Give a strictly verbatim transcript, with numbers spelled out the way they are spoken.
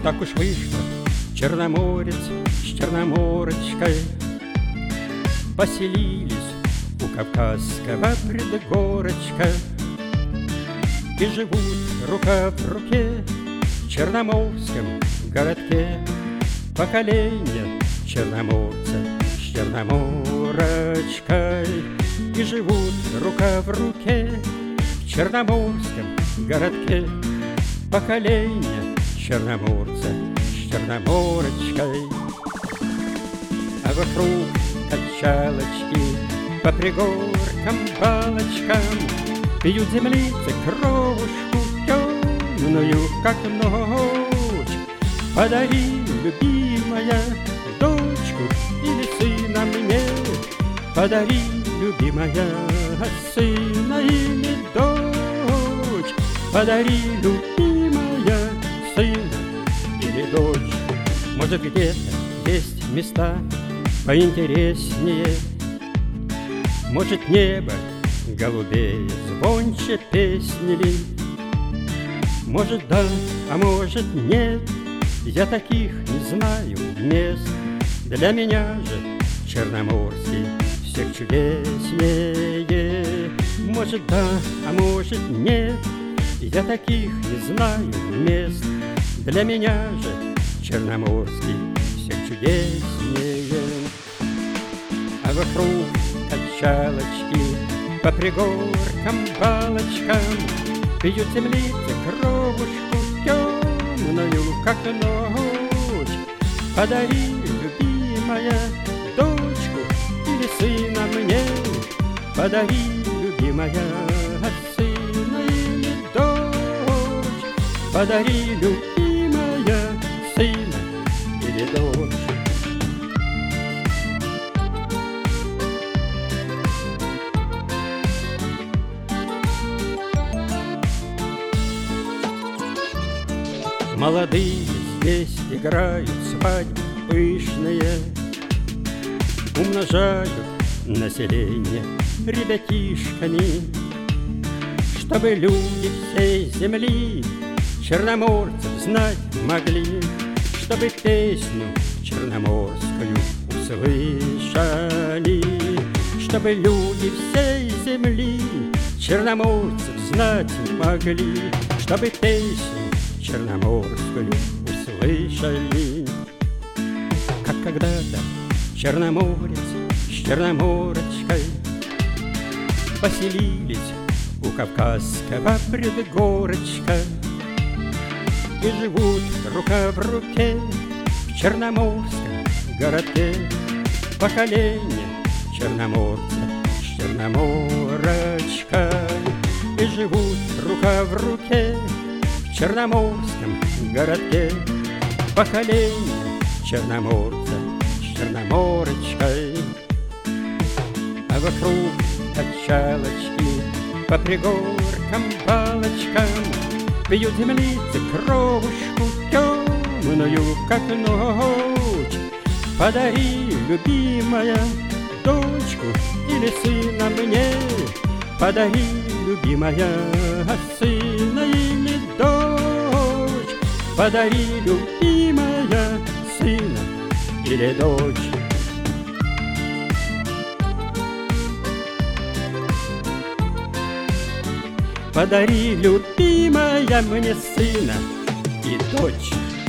Так уж вышло, черноморец с черноморочкой поселились у Кавказского предгорочка и живут рука в руке в черноморском городке. Поколение черноморца с черноморочкой и живут рука в руке в черноморском городке. Поколение черноморца с черноморочкой. А вокруг качалочки по пригоркам, балочкам пьют землицы кровушку темную, как ночь. Подари, любимая, дочку или сына мне. Подари, любимая, сына или дочь. Подари, любимая, сына или дочь. Может, где-то есть места поинтереснее, может, небо голубей звонче песни ли. Может, да, а может, нет, я таких не знаю мест. Для меня же Черноморский всех чудеснее. Может, да, а может, нет, я таких не знаю мест. Для меня же Черноморский всех чудеснее. А вокруг качалочки по пригоркам, балочкам пьют землицы кровушку темную, как ночь. Подари, любимая, дочку или сына мне. Подари, любимая, сына или дочь. Подари, любимая, сына или дочь. Молодые здесь играют свадьбы пышные, умножают население ребятишками, чтобы люди всей земли черноморцев знать могли, чтобы песню черноморскую услышали, чтобы люди всей земли черноморцев знать могли, чтобы песню черноморскую услышали. Как когда-то черноморец с черноморочкой поселились у Кавказского предгорочка и живут рука в руке в черноморском городке. Поколение черноморца с черноморочкой и живут рука в руке в черноморском городке. Поколение черноморца с черноморочкой. А вокруг качалочки по пригоркам, балочкам пьют землицы кровушку темную, как ночь. Подари, любимая, дочку или сына мне. Подари, любимая, сына или дочь. Подари, любимая, сына или дочь. Подари, любимая, мне сына и дочь.